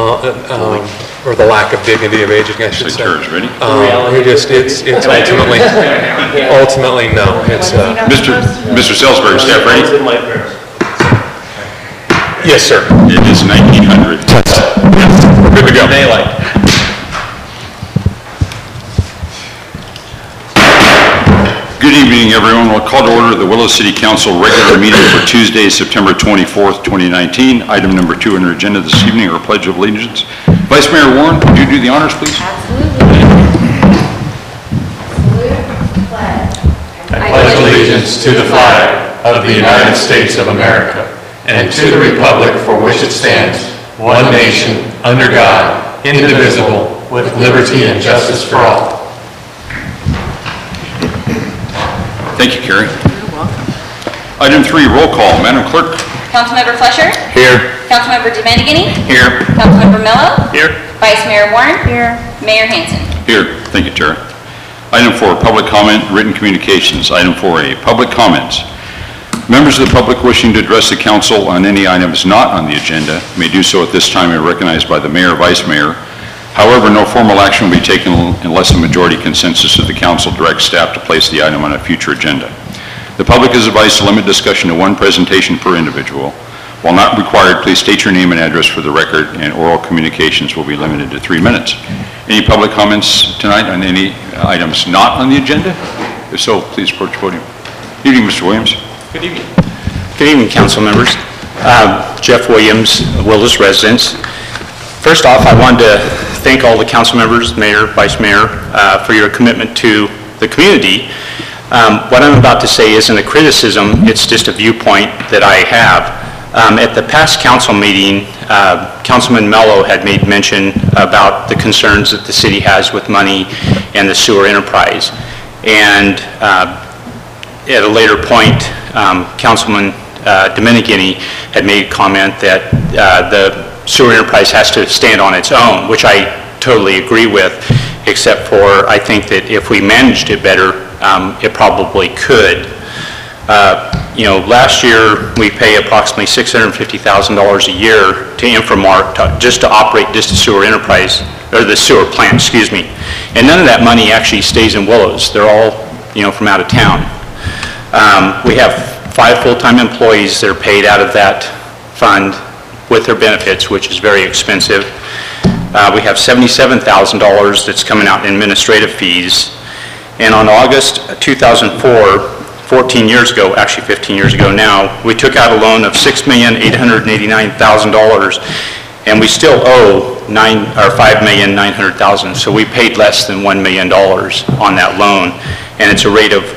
or the lack of dignity of aging, I should say. Ready? It's ultimately no. It's Mr. Salisbury, staff ready? yes, sir. It is 1900. We're good to go. Daylight. Good evening, everyone. We'll call to order the Willow City Council regular meeting for Tuesday, September 24th, 2019. Item number 2 on our agenda this evening, our Pledge of Allegiance. Vice Mayor Warren, would you do the honors, please? Absolutely. Salute the flag. I pledge allegiance to the flag of the United States of America and to the republic for which it stands, one nation, under God, indivisible, with liberty and justice for all. Thank you, Carrie. You're welcome. Item 3, roll call. Madam Clerk. Councilmember Fletcher? Here. Councilmember DeMantigany? Here. Councilmember Mello? Here. Vice Mayor Warren? Here. Mayor Hansen? Here. Thank you, Tara. Item 4, public comment, written communications. Item 4A, public comments. Members of the public wishing to address the council on any items not on the agenda may do so at this time and recognized by the mayor or vice mayor. However, no formal action will be taken unless a majority consensus of the council directs staff to place the item on a future agenda. The public is advised to limit discussion to one presentation per individual. While not required, please state your name and address for the record, and oral communications will be limited to 3 minutes. Any public comments tonight on any items not on the agenda? If so, please approach the podium. Good evening, Mr. Williams. Good evening. Good evening, council members. Jeff Williams, Willis residents. First off, I wanted to thank all the council members, mayor, vice mayor, for your commitment to the community. What I'm about to say isn't a criticism, it's just a viewpoint that I have. At the past council meeting, Councilman Mello had made mention about the concerns that the city has with money and the sewer enterprise. And at a later point, Councilman DeMantigany had made a comment that the sewer enterprise has to stand on its own, which I totally agree with, except for I think that if we managed it better, it probably could. Last year we pay approximately $650,000 a year to Inframark just to operate just the sewer enterprise, or the sewer plant, excuse me. And none of that money actually stays in Willows. They're all, from out of town. We have 5 full-time employees that are paid out of that fund with their benefits, which is very expensive. We have $77,000 that's coming out in administrative fees. And on August 2004, 14 years ago, actually 15 years ago now, we took out a loan of $6,889,000, and we still owe $5,900,000. So we paid less than $1 million on that loan, and it's a rate of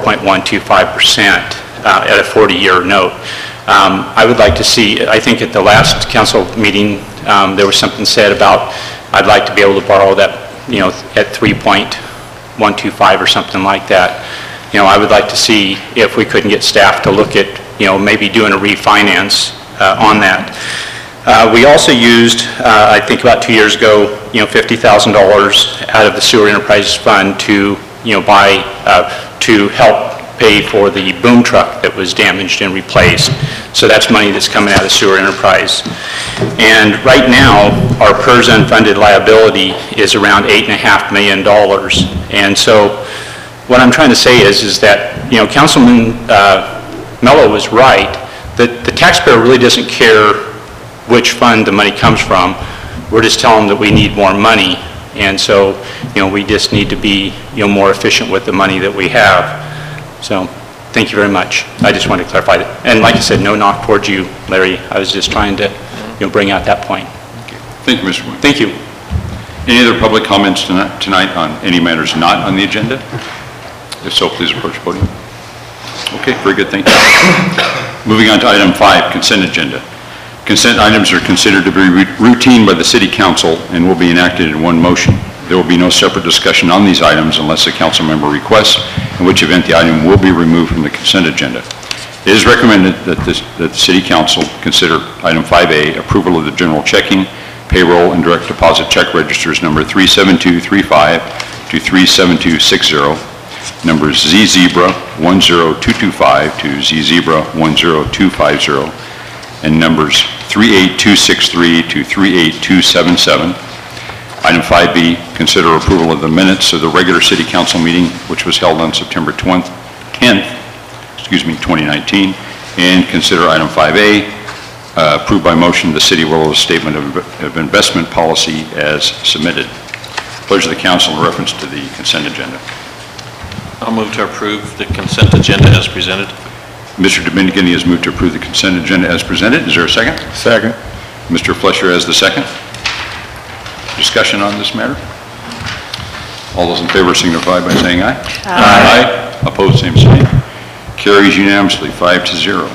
4.125% at a 40-year note. I would like to see, I think at the last council meeting, there was something said about, I'd like to be able to borrow that, at 3.125 or something like that. I would like to see if we couldn't get staff to look at, maybe doing a refinance on that. We also used, I think about 2 years ago, $50,000 out of the sewer enterprise fund to, buy, to help pay for the boom truck that was damaged and replaced. So that's money that's coming out of sewer enterprise. And right now, our PERS unfunded liability is around $8.5 million. And so what I'm trying to say is that, Councilman Mello was right, that the taxpayer really doesn't care which fund the money comes from. We're just telling them that we need more money. And so, we just need to be, more efficient with the money that we have. So, thank you very much. I just wanted to clarify that. And like I said, no knock towards you, Larry. I was just trying to, bring out that point. Okay. Thank you, Mr. Williams. Thank you. Any other public comments tonight on any matters not on the agenda? If so, please approach the podium. Okay, very good, thank you. Moving on to item 5, consent agenda. Consent items are considered to be routine by the City Council and will be enacted in one motion. There will be no separate discussion on these items unless a council member requests, in which event the item will be removed from the consent agenda. It is recommended that the City Council consider item 5A, approval of the general checking, payroll, and direct deposit check registers number 37235 to 37260, numbers Z Zebra 10225 to Z Zebra 10250, and numbers 38263 to 38277. Item 5B, consider approval of the minutes of the regular city council meeting, which was held on September 10th, 2019, and consider item 5A, approved by motion the City of Willow's statement of investment policy as submitted. Pleasure of the council in reference to the consent agenda. I'll move to approve the consent agenda as presented. Mr. Dominigini has moved to approve the consent agenda as presented. Is there a second? Second. Mr. Fleischer has the second. Discussion on this matter? All those in favor signify by saying aye. Aye. Opposed, same sign. Carries unanimously, 5-0.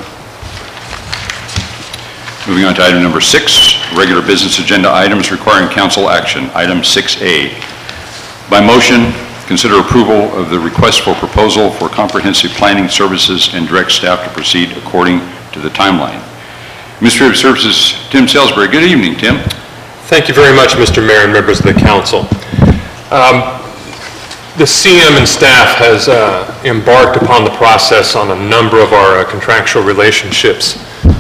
Moving on to item number 6, regular business agenda items requiring council action. Item 6A. By motion, consider approval of the request for proposal for comprehensive planning services and direct staff to proceed according to the timeline. Administrative Services, Tim Salisbury. Good evening, Tim. Thank you very much, Mr. Mayor and members of the council. The CM and staff has embarked upon the process on a number of our contractual relationships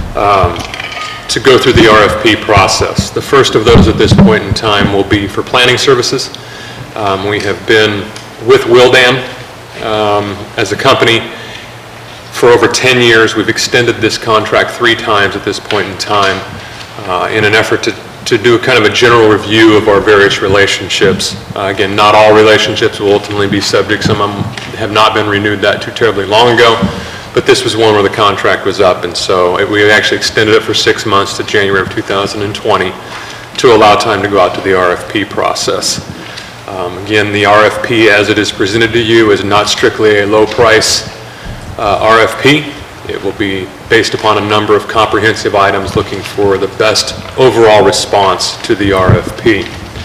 to go through the RFP process. The first of those at this point in time will be for planning services. We have been with Willdan as a company for over 10 years. We've extended this contract 3 times at this point in time in an effort to do kind of a general review of our various relationships. Again, not all relationships will ultimately be subject. Some of them have not been renewed that too terribly long ago, but this was one where the contract was up, and so we actually extended it for 6 months to January of 2020 to allow time to go out to the RFP process. Again, the RFP as it is presented to you is not strictly a low price RFP. It will be based upon a number of comprehensive items looking for the best overall response to the RFP.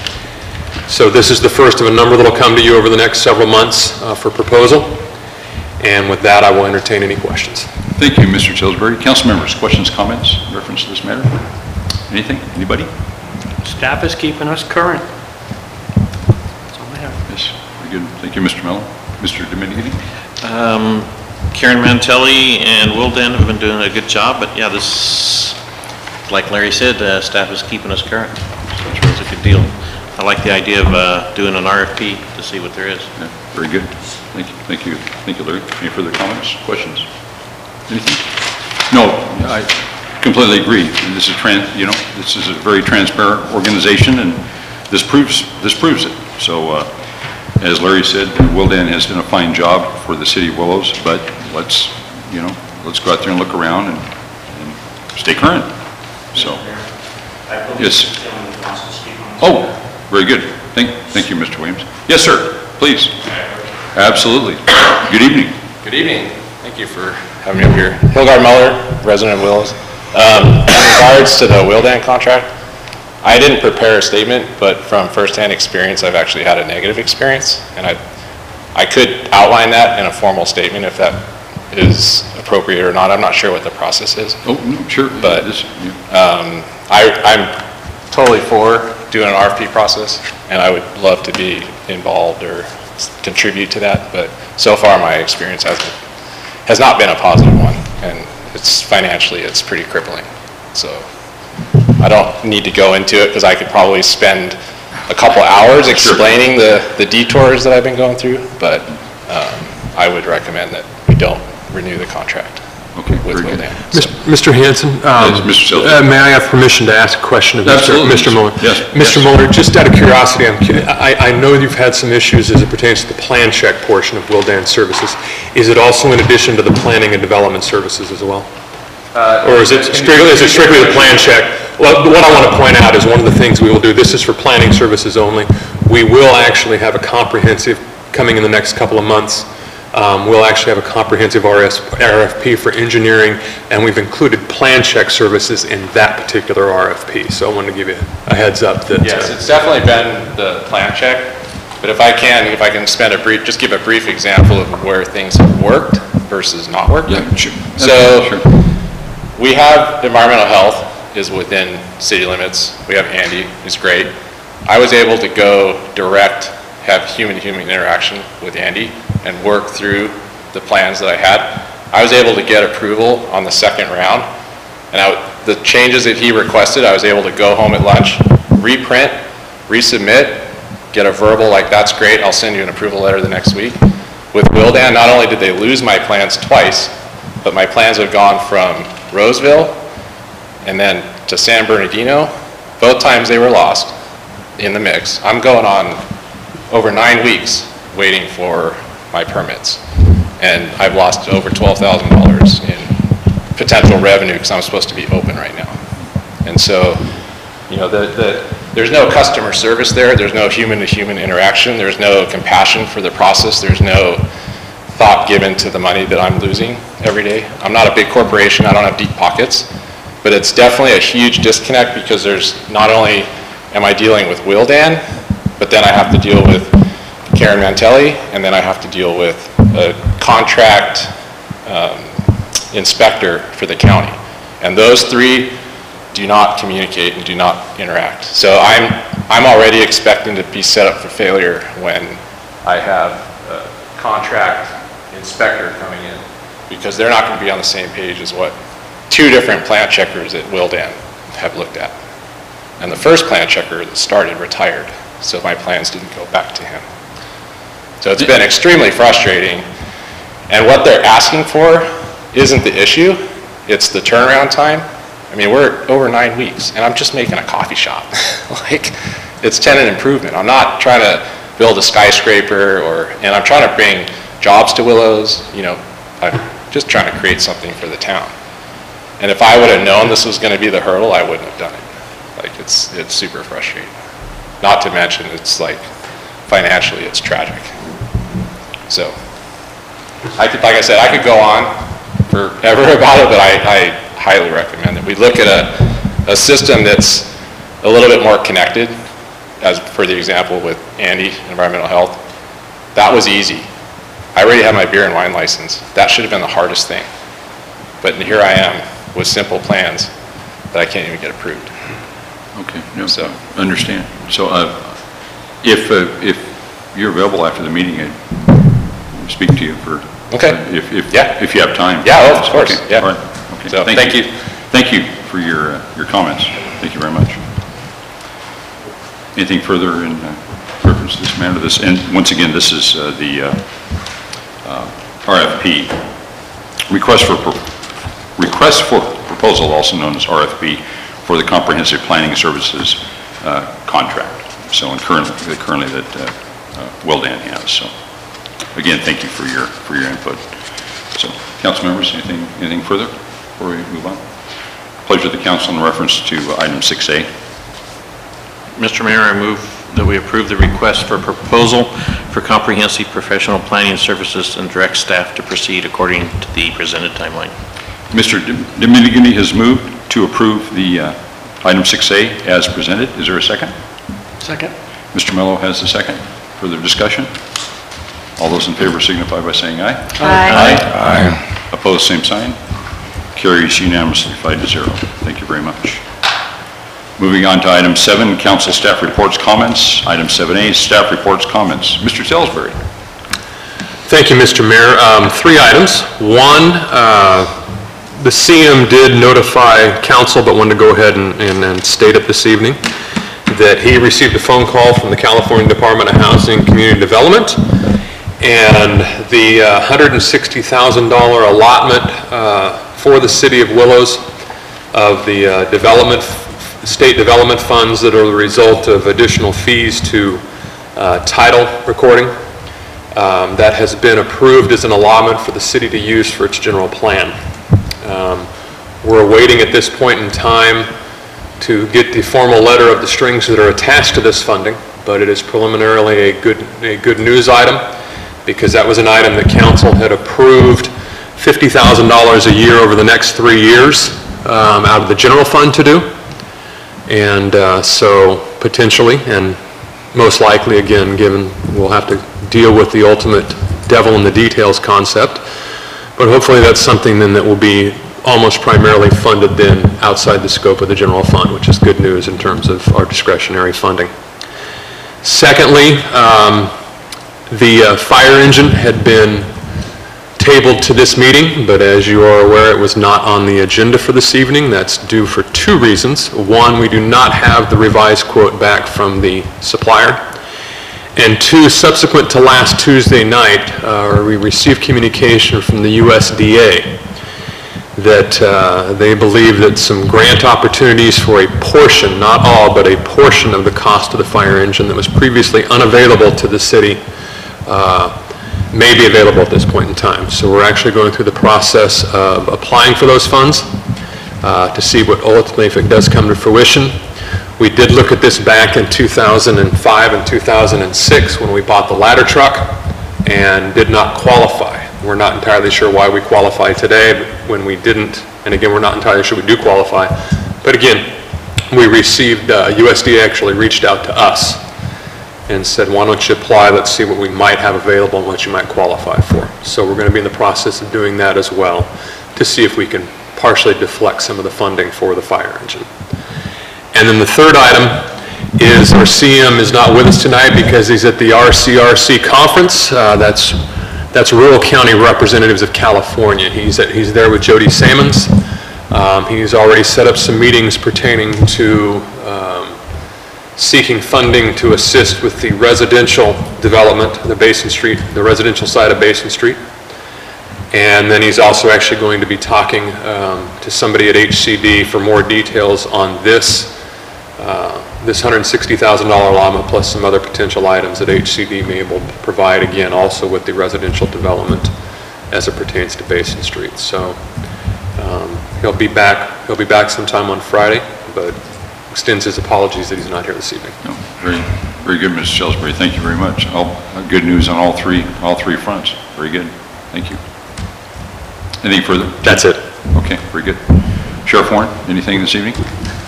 So this is the first of a number that will come to you over the next several months for proposal. And with that, I will entertain any questions. Thank you, Mr. Salisbury. Council members, questions, comments in reference to this matter? Anything? Anybody? Staff is keeping us current. That's all I have. Yes, very good. Thank you, Mr. Mello. Mr. Dominigini? Karen Mantelli and Willdan have been doing a good job, but yeah, this, like Larry said, staff is keeping us current. So it's a good deal. I like the idea of doing an RFP to see what there is. Yeah, very good. Thank you. Thank you. Thank you, Larry. Any further comments, questions? Anything? No, I completely agree. This is this is a very transparent organization, and this proves it. So, as Larry said, Willdan has done a fine job for the City of Willows, but let's go out there and look around and stay current. So, yes. Oh, very good. Thank you, Mr. Williams. Yes, sir. Please. Absolutely. Good evening. Good evening. Thank you for having me up here. Hilgard Muller, resident of Willows. In regards to the Willdan contract, I didn't prepare a statement, but from firsthand experience, I've actually had a negative experience, and I could outline that in a formal statement if that is appropriate or not. I'm not sure what the process is. Oh, no, sure. But I'm totally for doing an RFP process, and I would love to be involved or contribute to that, but so far my experience has not been a positive one, and financially it's pretty crippling. So I don't need to go into it because I could probably spend a couple hours explaining the detours that I've been going through, but I would recommend that we don't renew the contract. Okay, with very good. Mr. Hanson, Yes, Mr. Salisbury. may I have permission to ask a question of Mr. Muller? Yes. Mr. Muller, just out of curiosity, I know you've had some issues as it pertains to the plan check portion of Willdan services. Is it also in addition to the planning and development services as well? Or is it strictly the plan check? Well, what I want to point out is one of the things we will do, this is for planning services only. We will actually have a comprehensive, coming in the next couple of months, we'll actually have a comprehensive RFP for engineering, and we've included plan check services in that particular RFP. So I wanted to give you a heads up that... Yes, it's definitely been the plan check, but if I can just give a brief example of where things have worked versus not worked. Yeah, sure. So Sure. we have environmental health is within city limits. We have Andy, who's great. I was able to go direct, have human-to-human interaction with Andy and work through the plans that I had. I was able to get approval on the second round, and the changes that he requested, I was able to go home at lunch, reprint, resubmit, get a verbal like, that's great, I'll send you an approval letter the next week. With Wildan, not only did they lose my plans twice, but my plans have gone from Roseville and then to San Bernardino. Both times they were lost in the mix. I'm going on over 9 weeks waiting for my permits. And I've lost over $12,000 in potential revenue because I'm supposed to be open right now. And so, you know, there's no customer service there. There's no human-to-human interaction. There's no compassion for the process. There's no thought given to the money that I'm losing every day. I'm not a big corporation. I don't have deep pockets. But it's definitely a huge disconnect because there's not only am I dealing with Wildan, but then I have to deal with Karen Mantelli, and then I have to deal with a contract inspector for the county. And those three do not communicate and do not interact. So I'm already expecting to be set up for failure when I have a contract inspector coming in, because they're not going to be on the same page as what 2 different plant checkers at Wildan have looked at. And the first plant checker that started retired, so my plans didn't go back to him. So it's been extremely frustrating. And what they're asking for isn't the issue, it's the turnaround time. I mean, we're over 9 weeks, and I'm just making a coffee shop. Like, it's tenant improvement. I'm not trying to build a skyscraper, and I'm trying to bring jobs to Willows. You know, I'm just trying to create something for the town. And if I would have known this was going to be the hurdle, I wouldn't have done it. Like, it's super frustrating. Not to mention, it's like, financially, it's tragic. So, like I said, I could go on forever about it, but I highly recommend it. We look at a system that's a little bit more connected, as for the example with Andy, Environmental Health. That was easy. I already have my beer and wine license. That should have been the hardest thing. But here I am with simple plans that I can't even get approved. Okay, no, so understand. So if you're available after the meeting, I'd speak to you for, okay. If you have time. Yeah, of course. Okay. Yeah. All right. Okay. So thank you. Thank you for your comments. Thank you very much. Anything further in reference to this matter? And once again, this is the RFP, request for proposal, also known as RFP, for the Comprehensive Planning Services contract. So currently that Wildan has. So again, thank you for your input. So, council members, anything further before we move on? Pleasure of the council in reference to item 6A. Mr. Mayor, I move that we approve the request for proposal for comprehensive professional planning services and direct staff to proceed according to the presented timeline. Mr. Dominigini has moved to approve the item 6A as presented. Is there a second? Second. Mr. Mello has the second. Further discussion? All those in favor signify by saying aye. Aye. Aye. Opposed, same sign. Carries unanimously 5-0. Thank you very much. Moving on to item 7, council staff reports, comments. Item 7A, staff reports, comments. Mr. Salisbury. Thank you, Mr. Mayor. 3 items. One, the CM did notify council, but wanted to go ahead and state it this evening, that he received a phone call from the California Department of Housing and Community Development, and the $160,000 allotment for the city of Willows of the state development funds that are the result of additional fees to title recording, that has been approved as an allotment for the city to use for its general plan. We're awaiting at this point in time to get the formal letter of the strings that are attached to this funding, but it is preliminarily a good news item, because that was an item that council had approved $50,000 a year over the next 3 years out of the general fund to do. And so potentially, and most likely, again, given we'll have to deal with the ultimate devil in the details concept, but hopefully that's something then that will be almost primarily funded then outside the scope of the general fund, which is good news in terms of our discretionary funding. Secondly, the fire engine had been tabled to this meeting, but as you are aware, it was not on the agenda for this evening. That's due for two reasons. One, we do not have the revised quote back from the supplier. And two, subsequent to last Tuesday night, we received communication from the USDA that they believe that some grant opportunities for a portion, not all, but a portion of the cost of the fire engine that was previously unavailable to the city may be available at this point in time. So we're actually going through the process of applying for those funds to see what ultimately, if it does come to fruition. We did look at this back in 2005 and 2006 when we bought the ladder truck and did not qualify. We're not entirely sure why we qualify today, but when we didn't, and again, we're not entirely sure we do qualify. But again, we received, USDA actually reached out to us and said, why don't you apply, let's see what we might have available and what you might qualify for. So we're going to be in the process of doing that as well to see if we can partially deflect some of the funding for the fire engine. And then the third item is our CM is not with us tonight because he's at the RCRC conference. That's Rural County Representatives of California. He's there with Jody Sammons. He's already set up some meetings pertaining to seeking funding to assist with the residential development, the residential side of Basin Street. And then he's also actually going to be talking to somebody at HCD for more details on this $160,000 allotment plus some other potential items that HCD may be able to provide, again, also with the residential development as it pertains to Basin Street. So he'll be back sometime on Friday, but extends his apologies that he's not here this evening. No, very, very good, Mr. Salisbury. Thank you very much. Good news on all three fronts. Very good. Thank you. Anything further? That's it. Okay, very good. Sheriff Warren, anything this evening?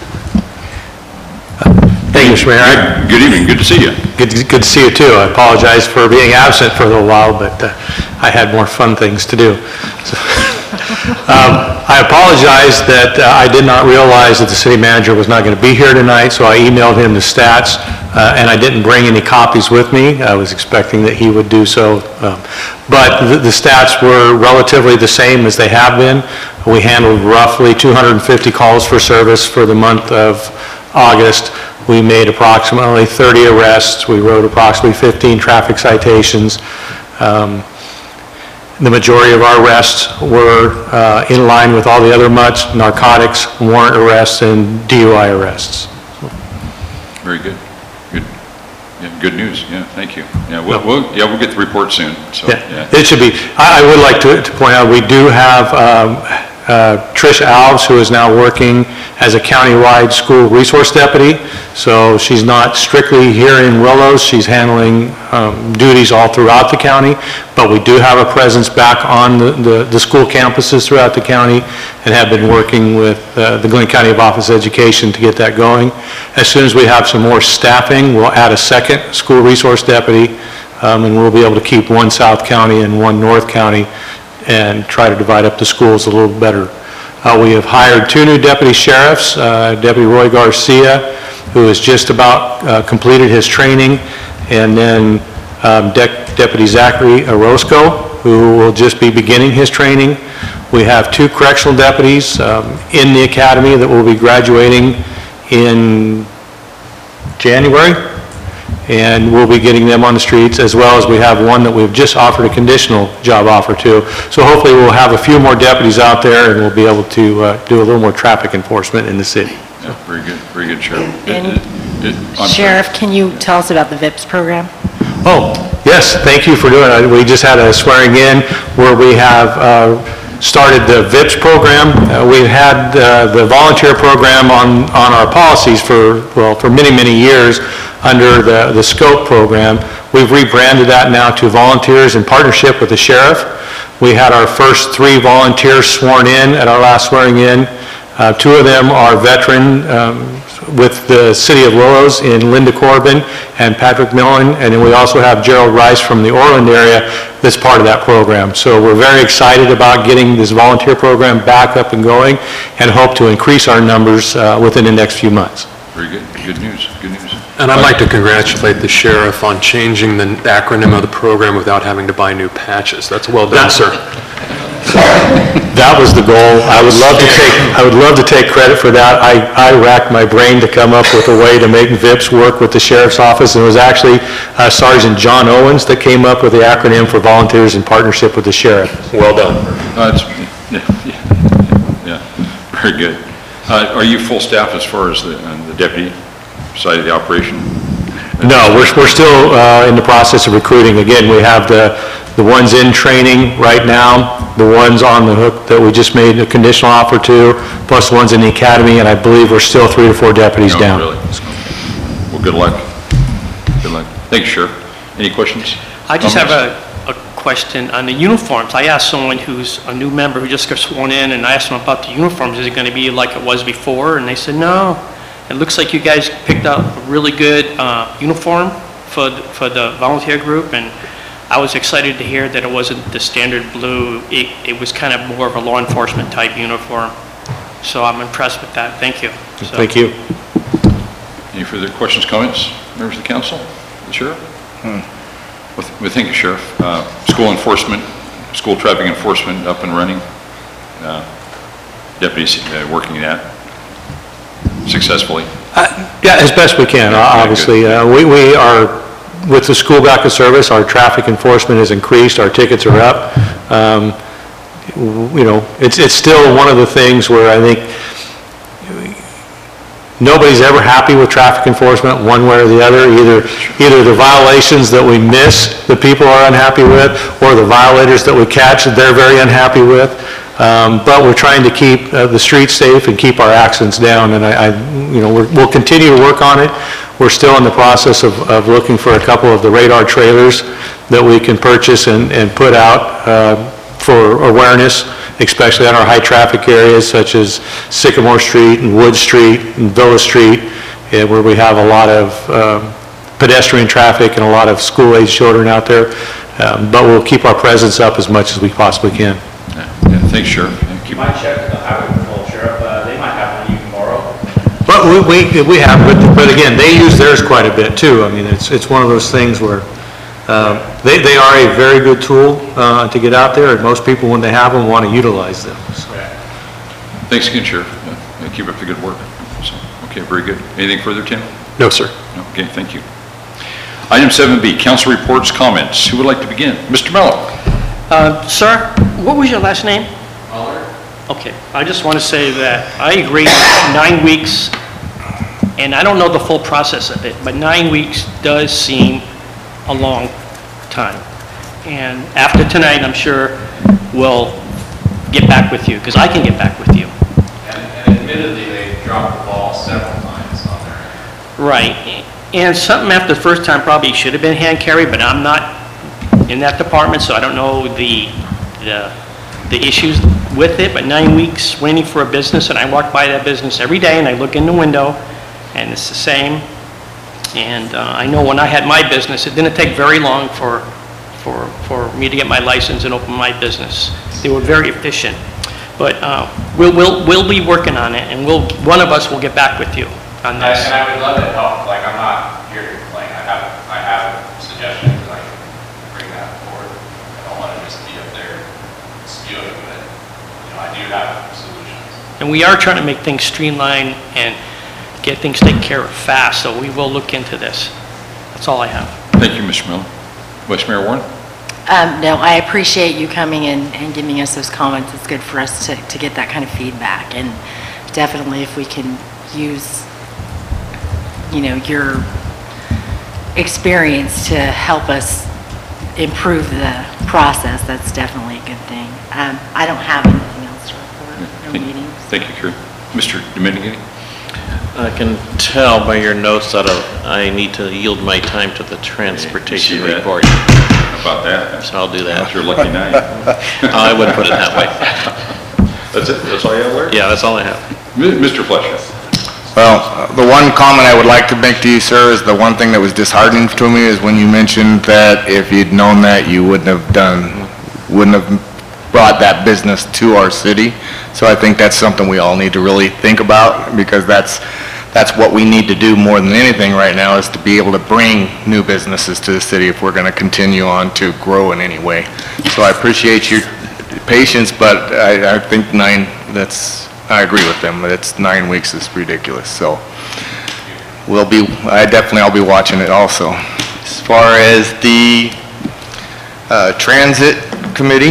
Thank you, Mr. Mayor. Good evening. Good to see you. Good to see you too. I apologize for being absent for a little while, but I had more fun things to do. So, I apologize that I did not realize that the city manager was not going to be here tonight, so I emailed him the stats, and I didn't bring any copies with me. I was expecting that he would do so, but the stats were relatively the same as they have been. We handled roughly 250 calls for service for the month of August. We made approximately 30 arrests. We wrote approximately 15 traffic citations. The majority of our arrests were in line with all the other MUTs, narcotics, warrant arrests, and DUI arrests. Very good. Good. Yeah, good news. Yeah, thank you. Yeah, we'll get the report soon. So, yeah. It should be. I would like to point out we do have Trish Alves, who is now working as a countywide school resource deputy. So she's not strictly here in Willows. She's handling duties all throughout the county, but we do have a presence back on the school campuses throughout the county and have been working with the Glenn County Office of Education to get that going. As soon as we have some more staffing, we'll add a second school resource deputy, and we'll be able to keep one South County and one North County and try to divide up the schools a little better. We have hired 2 new deputy sheriffs, Deputy Roy Garcia, who has just about completed his training, and then Deputy Zachary Orozco, who will just be beginning his training. We have 2 correctional deputies in the academy that will be graduating in January, and we'll be getting them on the streets, as well as we have one that we've just offered a conditional job offer to. So hopefully we'll have a few more deputies out there, and we'll be able to do a little more traffic enforcement in the city. Yeah, very good, Sheriff. Sheriff, can you tell us about the VIPS program? Oh, yes, thank you for doing it. We just had a swearing in where we have started the VIPS program. We've had the volunteer program on our policies for many, many years under the SCOPE program. We've rebranded that now to volunteers in partnership with the sheriff. We had our first 3 volunteers sworn in at our last swearing in. 2 of them are veteran with the city of Willows in Linda Corbin and Patrick Millen, and then we also have Gerald Rice from the Orland area that's part of that program. So we're very excited about getting this volunteer program back up and going and hope to increase our numbers within the next few months. Very good. Good news. Good news. And I'd like to congratulate the sheriff on changing the acronym of the program without having to buy new patches. That's well done, sir. That was the goal. I would love to take credit for that. I racked my brain to come up with a way to make VIPS work with the sheriff's office, and it was actually Sergeant John Owens that came up with the acronym for Volunteers in Partnership with the Sheriff. Well done. Yeah, very good. Are you full staff as far as the deputy side of the operation? No, we're still in the process of recruiting. Again, we have the ones in training right now, the ones on the hook that we just made a conditional offer to, plus the ones in the academy, and I believe we're still 3 to 4 deputies No, down. really? Well, good luck. Good luck. Thank you, Sheriff. Any questions? I just have a question on the uniforms. I asked someone who's a new member who just got sworn in, and I asked them about the uniforms. Is it going to be like it was before? And they said, no. It looks like you guys picked out a really good uniform for the volunteer group, and I was excited to hear that it wasn't the standard blue. It was kind of more of a law enforcement type uniform. So I'm impressed with that. Thank you. Thank you. Any further questions, comments, members of the council? The Sheriff? Well, thank you, Sheriff. School enforcement, school traffic enforcement up and running. Deputies working that successfully. Yeah, as best we can, obviously. We are, with the school back in service, our traffic enforcement has increased, our tickets are up. You know, it's still one of the things where I think nobody's ever happy with traffic enforcement one way or the other. Either the violations that we miss, the people are unhappy with, or the violators that we catch, they're very unhappy with. But we're trying to keep the streets safe and keep our accidents down, and you know, we'll continue to work on it. We're still in the process of looking for a couple of the radar trailers that we can purchase and put out for awareness, especially on our high traffic areas such as Sycamore Street and Wood Street and Villa Street, where we have a lot of pedestrian traffic and a lot of school-age children out there. But we'll keep our presence up as much as we possibly can. Yeah, thanks, Sheriff. You might check with the highway patrol, Sheriff. They might have one you can borrow. But we have, but again, they use theirs quite a bit too. I mean, it's one of those things where they are a very good tool to get out there, and most people, when they have them, want to utilize them. So. Thanks again, Sheriff. Keep up the good work. So, okay, very good. Anything further, Tim? No, sir. No, okay, thank you. Item 7B, council reports, comments. Who would like to begin? Mr. Mello. Sir, what was your last name? Muller. Okay, I just want to say that I agree 9 weeks, and I don't know the full process of it, but 9 weeks does seem a long time. And after tonight, I'm sure we'll get back with you, because I can get back with you. And admittedly, they dropped the ball several times on their end. Right, and something after the first time probably should have been hand carried, but I'm not in that department, so I don't know the issues with it, but 9 weeks waiting for a business, and I walk by that business every day, and I look in the window, and it's the same. And I know when I had my business, it didn't take very long for me to get my license and open my business. They were very efficient. But we'll be working on it, and one of us will get back with you on this. And I would love to help. Like, I'm not here to complain. I have suggestions, and I can bring that forward. I don't want to just be up there spewing, but you know, I do have solutions. And we are trying to make things streamlined and get things taken care of fast, so we will look into this. That's all I have. Thank you, Mr. Miller. Vice Mayor Warren? No, I appreciate you coming in and giving us those comments. It's good for us to get that kind of feedback, and definitely if we can use, you know, your experience to help us improve the process, that's definitely a good thing. I don't have anything else to report, no meetings. Thank you, Kerry. Mr. Dominguez? I can tell by your notes that I need to yield my time to the transportation that? report. How about that? So I'll do that. That's your lucky night. I wouldn't put it that way. That's it? That's all you have, Larry? Yeah, that's all I have. Mr. Fletcher? Well, the one comment I would like to make to you, sir, is the one thing that was disheartening to me is when you mentioned that if you'd known that, you wouldn't have brought that business to our city. So I think that's something we all need to really think about, because that's that's what we need to do more than anything right now, is to be able to bring new businesses to the city if we're going to continue on to grow in any way. So I appreciate your patience, but I think I agree with them, that 9 weeks is ridiculous, so I'll be watching it also. As far as the Transit Committee,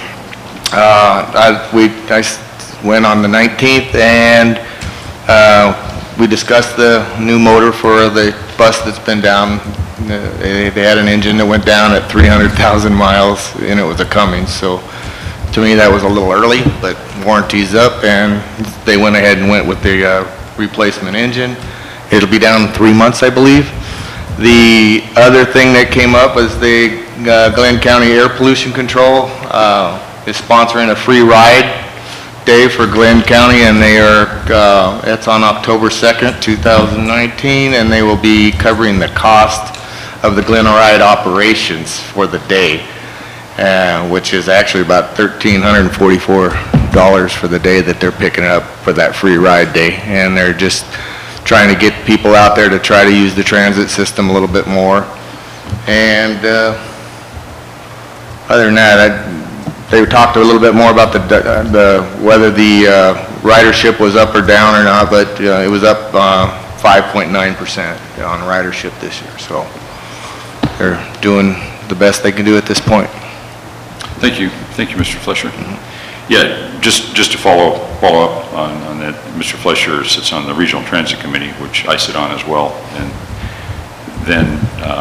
I went on the 19th, and we discussed the new motor for the bus that's been down. They had an engine that went down at 300,000 miles, and it was a Cummins, so to me that was a little early, but warranty's up, and they went ahead and went with the replacement engine. It'll be down in 3 months, I believe. The other thing that came up was the Glenn County Air Pollution Control is sponsoring a free ride day for Glenn County, and it's on October 2nd, 2019, and they will be covering the cost of the Glen Ride operations for the day, which is actually about $1,344 for the day that they're picking up for that free ride day. And they're just trying to get people out there to try to use the transit system a little bit more. And other than that, they talked a little bit more about whether the ridership was up or down or not, but it was up 5.9% on ridership this year. So they're doing the best they can do at this point. Thank you, Mr. Flesher. Yeah, just to follow up on that, Mr. Flesher sits on the Regional Transit Committee, which I sit on as well, and then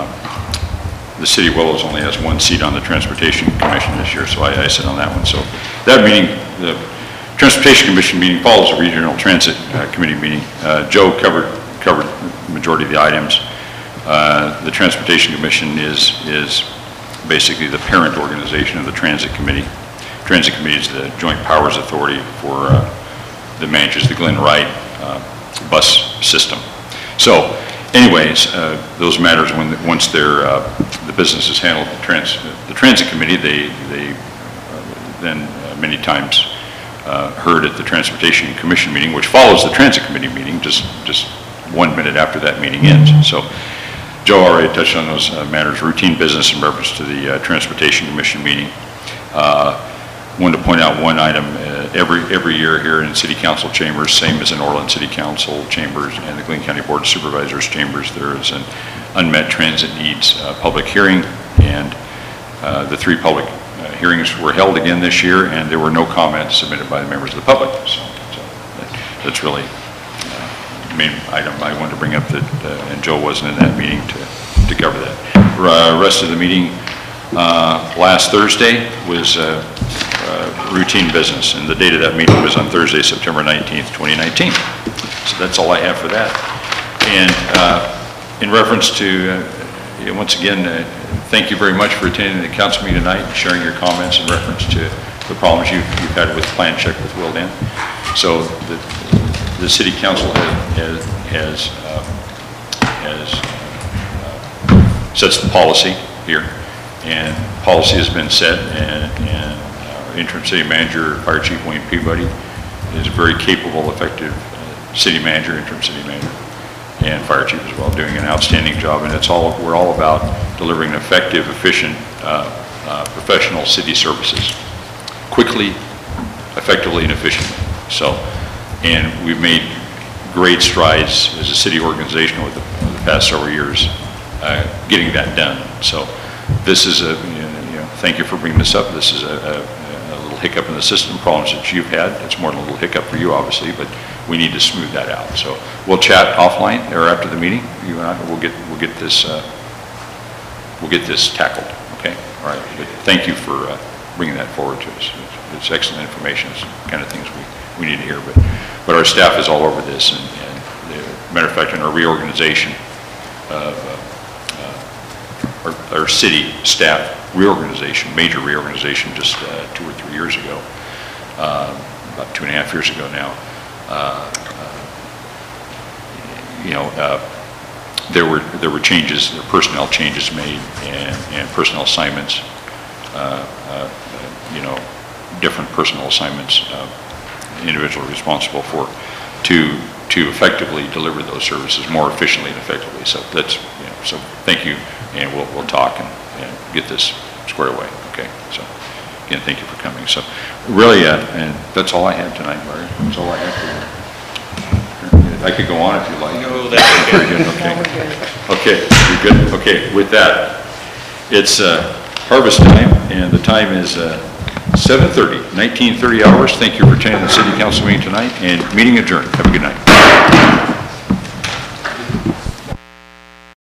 the City of Willows only has one seat on the Transportation Commission this year, so I sit on that one. So that meeting, the Transportation Commission meeting follows the Regional Transit Committee meeting. Joe covered the majority of the items. The Transportation Commission is basically the parent organization of the Transit Committee. Transit Committee is the joint powers authority for that manages the Glen Wright bus system. So anyways, those matters, once the business is handled, the Transit Committee, they then many times heard at the Transportation Commission meeting, which follows the Transit Committee meeting, just 1 minute after that meeting ends. So Joe already touched on those matters, routine business in reference to the Transportation Commission meeting. Wanted to point out one item. Every year here in City Council chambers, same as in Orland City Council chambers and the Glenn County Board of Supervisors chambers, there is an unmet transit needs public hearing, and the 3 public hearings were held again this year, and there were no comments submitted by the members of the public. So that's really the main item I wanted to bring up, that and Joe wasn't in that meeting to cover that. Rest of the meeting last Thursday was routine business, and the date of that meeting was on Thursday, September 19th, 2019. So that's all I have for that. And in reference to, once again, thank you very much for attending the council meeting tonight and sharing your comments in reference to the problems you've had with Plan Check with Wildan. So the city council sets the policy here, and policy has been set, and interim city manager, Fire Chief Wayne Peabody, is a very capable, effective city manager, interim city manager, and fire chief as well, doing an outstanding job. And we're all about delivering effective, efficient, professional city services quickly, effectively, and efficiently. So, and we've made great strides as a city organization over the past several years getting that done. So this is thank you for bringing this up. This is a little hiccup in the system, problems that you've had. It's more than a little hiccup for you, obviously, but we need to smooth that out. So we'll chat offline or after the meeting. You and I, we'll get this tackled. Okay. All right. But thank you for bringing that forward to us. It's excellent information. It's the kind of things we need to hear. But our staff is all over this, and matter of fact, in our reorganization of our city staff reorganization, major reorganization, just 2 or 3 years ago, about 2.5 years ago now. There were changes, there were personnel changes made, and personnel assignments. Different personnel assignments, individual responsible for to to effectively deliver those services more efficiently and effectively. So that's, so thank you, and we'll talk and get this squared away, okay? So, again, thank you for coming. So, really, and that's all I had tonight, Larry. That's all I had for you. I could go on if you like. No, that's okay. Very good, okay. Okay, you're good? Okay, with that, it's harvest time, and the time is 7:30, 19:30 hours. Thank you for attending the city council meeting tonight, and meeting adjourned. Have a good night.